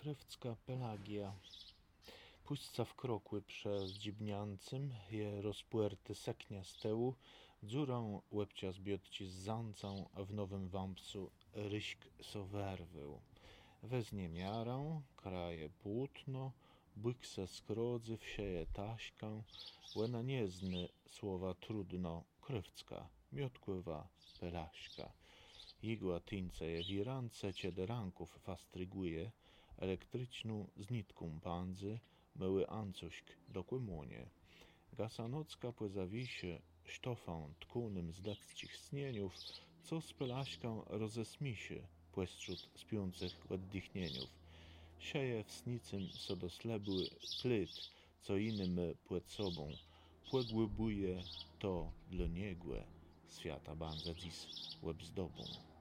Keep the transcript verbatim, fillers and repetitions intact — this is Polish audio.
krewcka Pelagia. Puśćca wkrokły przez dziibniancym, je rozpuerty seknia z tyłu, dziurą łebcia zbiotci z zancą, a w nowym wampsu ryśk so werwył. Weznie miarę, kraje płótno, byk se skrodzy, wsieje taśkę, łena niezny słowa trudno, krewcka, miotkływa Pelaśka. Igła tyńce je wirance, ciederanków fastryguje, elektryczną z nitką pandzy, myły ancuśk do kłymłonie. Gasanocka płyzawisie sztofą tkunym z leccich snieniów, co z Pelaśką rozesmisie, płeszczut spiących oddychnieniów. Sieje w snicym so doslebły plyt, co innym płet sobą, płegły buje to dla niegłe, świata banza dziś łeb zdobą.